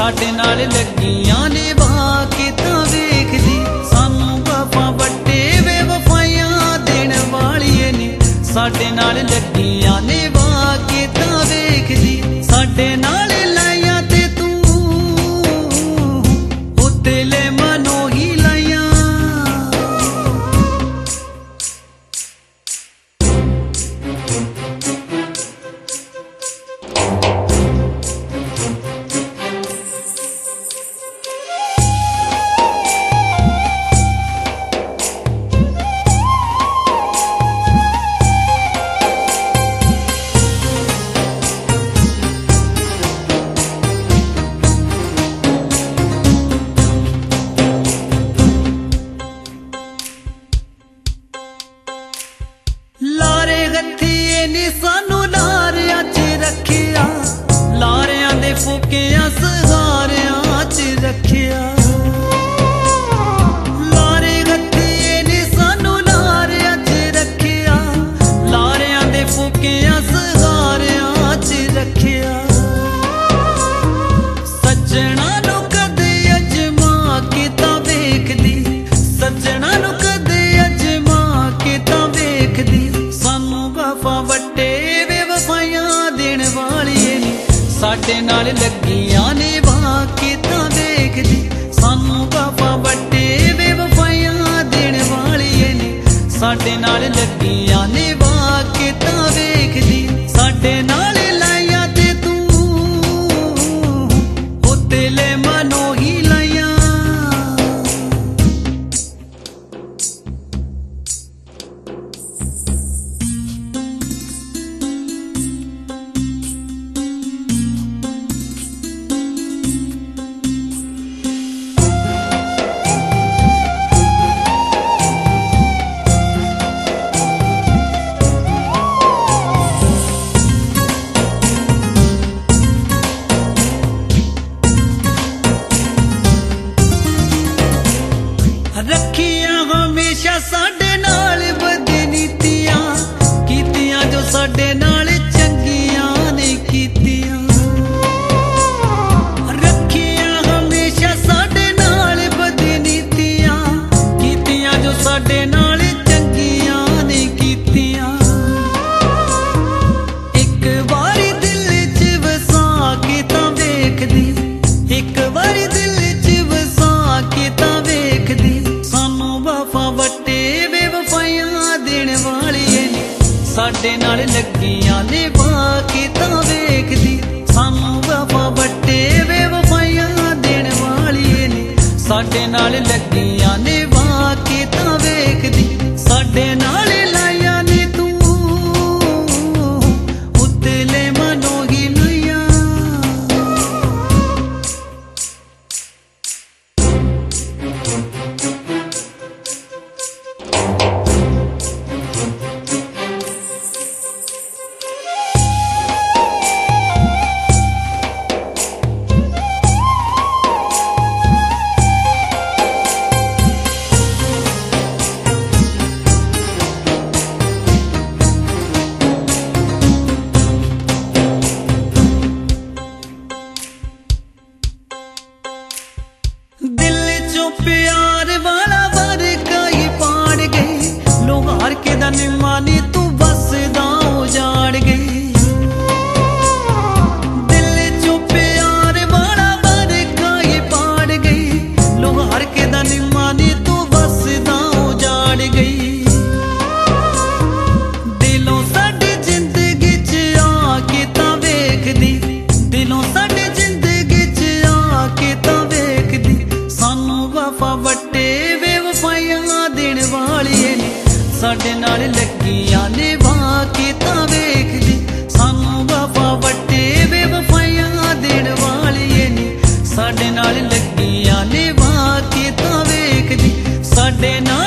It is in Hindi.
साडे नाल लगियां ने वाके तां वेखदी सानू वफा वड्डे बेवफाइयां देण वालिए ने साडे नाल लगियां ने वाके तां वेखदी साडे नाल लाइयां ते तू ओ दिले मनो ही लाइयां लारे गत्थिए नी सानू लारियां च रखिया लारियां दे फुकियां सहारियां च रखिया लारे गत्थिए नी सानू लारियां च रखिया लारियां दे फुकियां सहारियां च रखिया सज्जना नू कदे अजमा के तां वेखदी सज्जना नू कदे अजमा के तां वेखदी सानू वफा वड्डे बेवफाइयां देण वालिए ने साडे नाल लगियां ने वाके तां वेखदी सानू वफा वड्डे बेवफाइयां देण वालिए ने साडे नाल लगियां ने वाके तां वेखदी साडे नाल लाइयां ते तू ओ दिले मनो ही लाइयां रखिया हमेशा साडे नाल बदनीतियां कीतियां जो साडे नाल चंगियां नहीं कीतियां रखिया हमेशा साडे नाल बदनीतियां कीतियां जो साडे नाल चंगियां नहीं कीतियां एक बारी दिल च वसा के तां वेखदी एक बारी दिल च वसा के तां वेखदी सानू वफा वड्डे बेवफाइयां देण वालिए ने साडे नाल लगियां ने वाके तां वेखदी सानू वफा वड्डे बेवफाइयां देण वालिए ने साडे नाल लगियां ने वाके तां वेखदी साडे नाल लाइयां ने तू ओ दिले मनो ही लाइयां दिल चो प्यार वाला वर्का ही पाड़ गई लोहार के दा निमानी तू बसदा उजाड़ गई दिल चो प्यार वाला वर्का ही पाड़ गई लोहार के दा निमानी तू बसदा उजाड़ गई दिलों साडी जिंदगी च आके तां वेखदी दिलों साडी जिंदगी च आके तां वेखदी सानू वफा वड्डे बेवफाइयां देण वालिए ने साडे नाल लगियां ने वाके तां वेखदी सानू वफा वड्डे बेवफाइयां देण वालिए ने साडे नाल लगियां ने वाके तां वेखदी साडे नाल